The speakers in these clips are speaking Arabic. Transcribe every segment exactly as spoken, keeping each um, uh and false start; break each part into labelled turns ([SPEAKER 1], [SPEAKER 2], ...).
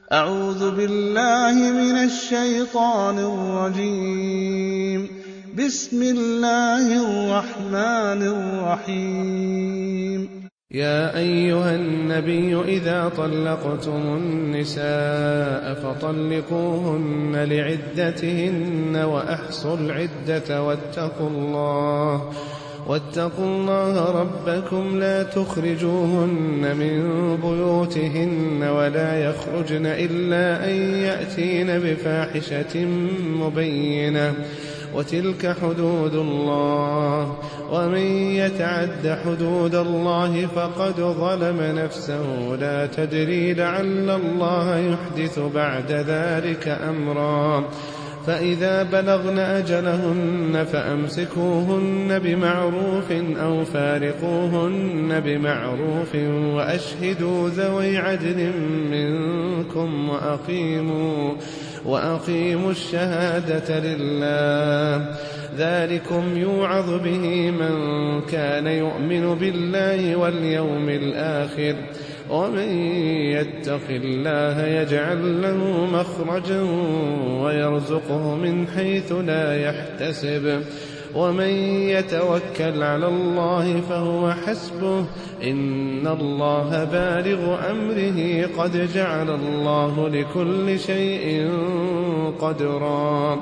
[SPEAKER 1] أعوذ بالله من الشيطان الرجيم. بسم الله الرحمن الرحيم.
[SPEAKER 2] يا أيها النبي إذا طلقتم النساء فطلقوهن لعدتهن وأحصوا العدة واتقوا الله واتقوا الله ربكم لا تخرجوهن من بيوتهن ولا يخرجن إلا أن يأتين بفاحشة مبينة وتلك حدود الله ومن يتعد حدود الله فقد ظلم نفسه لا تدري لعل الله يحدث بعد ذلك أمرا فإذا بلغن أجلهن فأمسكوهن بمعروف أو فارقوهن بمعروف وأشهدوا ذوي عدل منكم وأقيموا, وأقيموا الشهادة لله ذلكم يوعظ به من كان يؤمن بالله واليوم الآخر ومن يتق الله يجعل له مخرجا ويرزقه من حيث لا يحتسب ومن يتوكل على الله فهو حسبه إن الله بالغ أمره قد جعل الله لكل شيء قدرا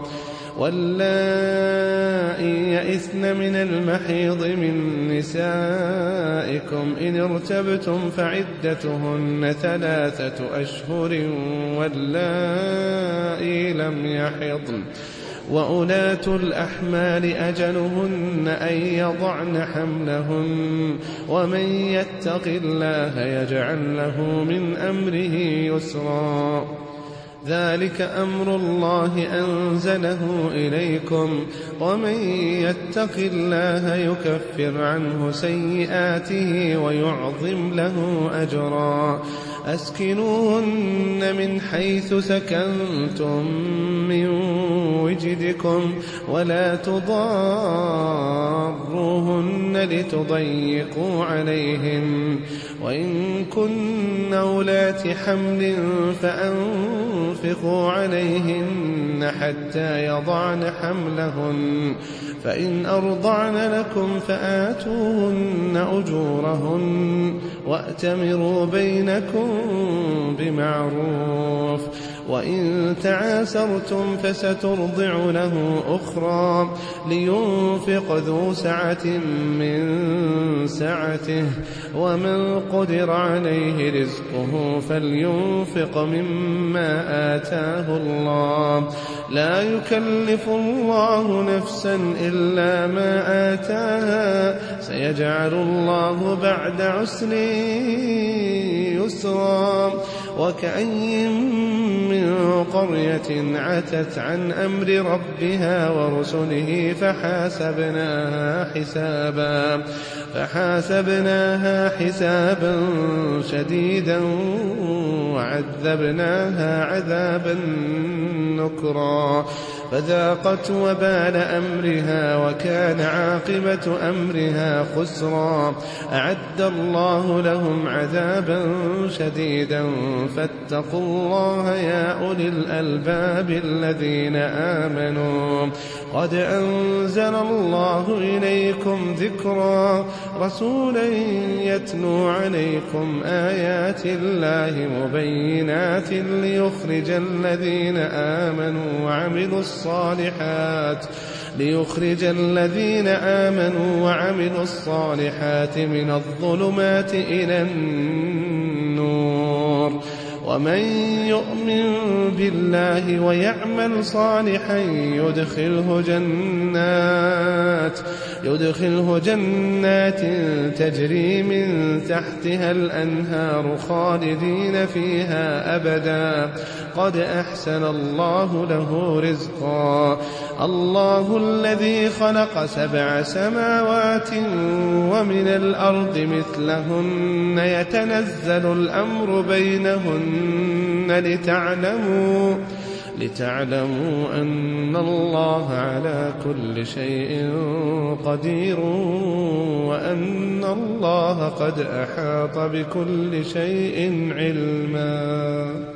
[SPEAKER 2] واللائي يئسن من المحيض من نسائكم إن ارتبتم فعدتهن ثلاثة أشهر واللائي لم يحضن وأولاة الأحمال أجلهن أن يضعن حملهن ومن يتق الله يجعل له من أمره يسرا ذلك أمر الله أنزله إليكم ومن يتق الله يكفر عنه سيئاته ويعظم له أجرا أسكنوهن من حيث سكنتم من وجدكم ولا تضاروهن لتضيقوا عليهن وإن كن أولات حمل فأنفقوا عليهن حتى يضعن حملهن فإن أرضعن لكم فآتوهن أجورهن وأتمروا بينكم بمعروف وإن تعاسرتم فسترضع له أخرى لينفق ذو سعة من سعته ومن قدر عليه رزقه فلينفق مما آتاه الله لا يكلف الله نفسا إلا ما آتاها سيجعل الله بعد عسر يسرا وكأي من قرية عتت عن أمر ربها ورسله فحاسبناها حسابا فحاسبناها حسابا شديدا وعذبناها عذابا نكرا فذاقت وبال أمرها وكان عاقبة أمرها خسرا أعد الله لهم عذابا شديدا فاتقوا الله يا أولي الألباب الذين آمنوا قد أنزل الله إليكم ذكرا رسولا يتلو عليكم آيات الله مبينات ليخرج الذين آمنوا وعملوا الصالحات ليخرج الذين آمنوا وعملوا الصالحات من الظلمات إلى النور ومن يؤمن بالله ويعمل صالحا يدخله جنات يدخله جنات تجري من تحتها الأنهار خالدين فيها أبدا قد أحسن الله له رزقا الله الذي خلق سبع سماوات ومن الأرض مثلهن يتنزل الأمر بينهن لتعلموا لتعلموا أن الله على كل شيء قدير وأن الله قد أحاط بكل شيء علما.